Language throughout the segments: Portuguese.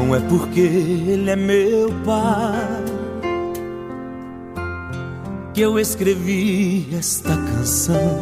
Não é porque ele é meu pai que eu escrevi esta canção.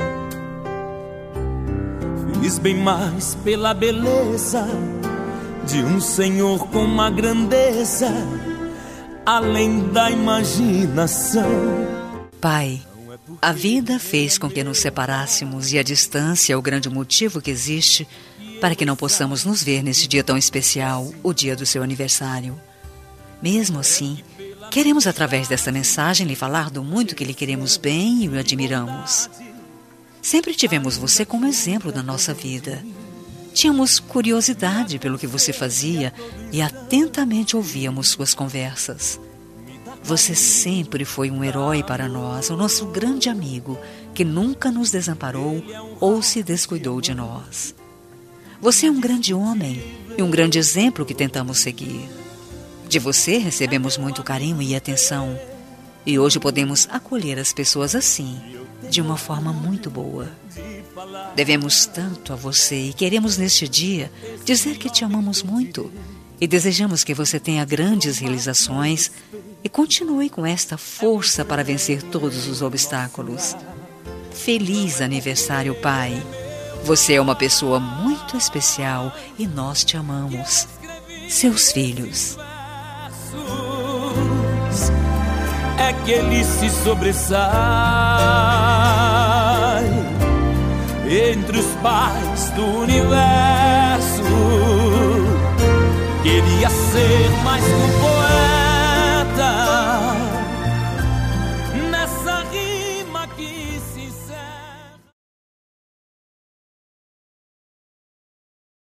Fiz bem mais pela beleza de um senhor com uma grandeza além da imaginação. Pai, a vida fez com que nos separássemos e a distância é o grande motivo que existe para que não possamos nos ver nesse dia tão especial, o dia do seu aniversário. Mesmo assim, queremos através desta mensagem lhe falar do muito que lhe queremos bem e o admiramos. Sempre tivemos você como exemplo na nossa vida. Tínhamos curiosidade pelo que você fazia e atentamente ouvíamos suas conversas. Você sempre foi um herói para nós, o nosso grande amigo, que nunca nos desamparou ou se descuidou de nós. Você é um grande homem e um grande exemplo que tentamos seguir. De você recebemos muito carinho e atenção, e hoje podemos acolher as pessoas assim, de uma forma muito boa. Devemos tanto a você e queremos neste dia dizer que te amamos muito e desejamos que você tenha grandes realizações e continue com esta força para vencer todos os obstáculos. Feliz aniversário, pai! Você é uma pessoa muito especial e nós te amamos. Seus filhos. É que ele se sobressai entre os pais do universo. Queria ser mais que um poeta nessa rima que